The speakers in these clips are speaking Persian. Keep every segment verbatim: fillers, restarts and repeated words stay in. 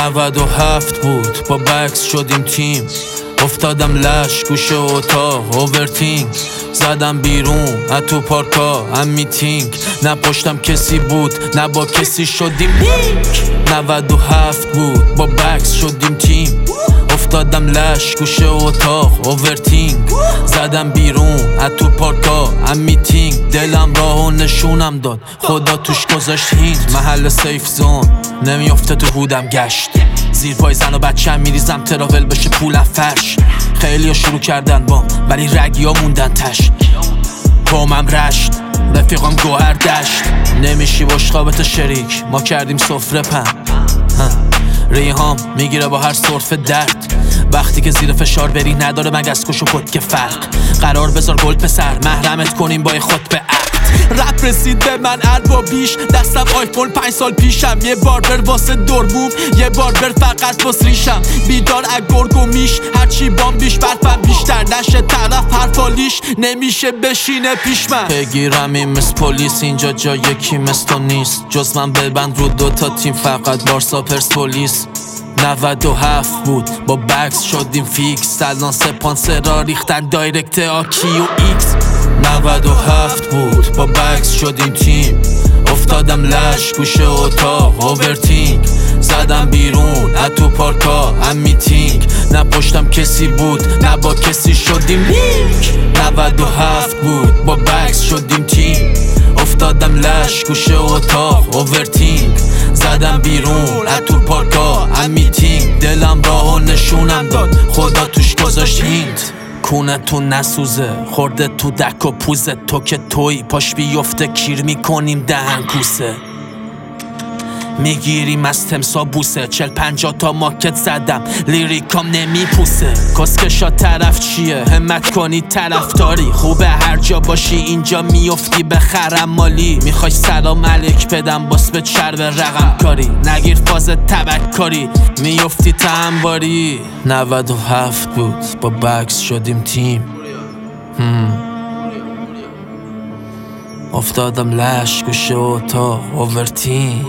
نود و هفت بود با بکس شدیم تیم، افتادم لش گوشه اتاق اوورتینگ، زدم بیرون از تو پارکا هم میتینگ، نه پشتم کسی بود نه با کسی شدیم لینک. نود و هفت بود با بکس شدیم تیم، افتادم لش گوشه اتاق اوورتینگ، زدم بیرون از تو پارکا هم میتینگ، دلم راهو نشونم داد خدا توش گذاشت هینت. محل سیف زون نمیافته تو بودم گشت، زیر پای زن و بچه هم میریزم تراول بشه پولم فرش. خیلی ها شروع کردن بام ولی رگی ها موندن تش، قومم رشت رفیقام گوهر دشت، نمیشی باش خوابت شریک ما کردیم سفره پن. ریهام میگیره با هر صرف درد، وقتی که زیر فشار بری نداره مگس کش و کت که فرق، قرار بذار گل پسر محرمت کنیم با خود به عقد. رپ رسید به من اربابیش، دستم آیفون پنج سال پیشم، یه باربر واسه دوربوم یه باربر فقط واس ریشم، بیدار از گرگ و میش هرچی بام بیش برفم بیشتر نشه طرف حرفالیش نمیشه بشینه پیش من. بگیرم این مثل پلیس اینجا جا یکی مثل تو نیست، جز من ببند رو دوتا تیم فقط بارسا پرسپولیس. نود و هفت بود با بکس شدیم فیکس، الان سپانسرا ریختن دایرکت آکی و ایکس. نود و هفت بود با بکس شدیم تیم، افتادم لش گوشه اتاق اوورتینگ، زدم بیرون از تو پارکا هم میتینگ، نه پشتم کسی بود نه با کسی شدیم لینک. نود و هفت بود با بکس شدیم تیم، افتادم لش گوشه اتاق اوورتینگ، زدم بیرون از تو پارکا هم میتینگ، دلم راهو نشونم داد خدا توش گذاشت هینت. کونه تو نسوزه خورده تو دک و پوزه، تو که توی پاش بیفته کیر میکنیم دهن کوسه، میگیریم از تمسا بوسه، چل پنجاه تا ماکت زدم لیریکام نمیپوسه. کسکشا طرف چیه همت کنی طرفداری، خوبه هر جا باشی اینجا میفتی به خرم مالی، میخوای سلام علیک بدم باس به چرب رقم کاری، نگیر فاز تبکاری میفتی تنباری. نود و هفت بود با بکس شدیم تیم، هم. افتادم لش گوشه اتاق اوورتینگ،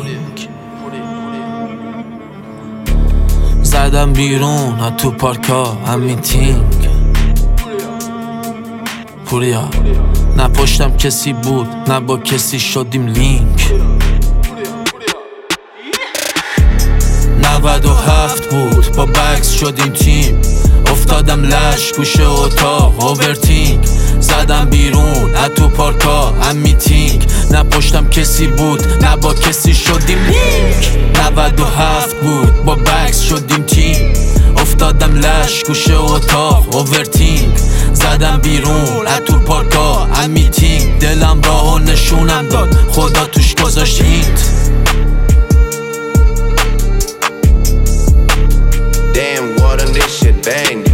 زدم بیرون از تو پارکا هم میتینگ. پوریا نه پشتم کسی بود نه با کسی شدیم لینک. نود و هفت بود با بکس شدیم تیم، افتادم لش گوشه اتاق اوورتینگ، زدم بیرون از تو پارکا هم میتینگ، نه پشتم کسی بود نه با کسی شدیم لینک. نود و هفت بود با بکس شدیم تیم، افتادم لش گوشه اتاق اوورتینگ، زدم بیرون از تو پارکا هم میتینگ، دلم راهو نشونم داد خدا توش گذاشت هینت. Damn, water, this shit bang.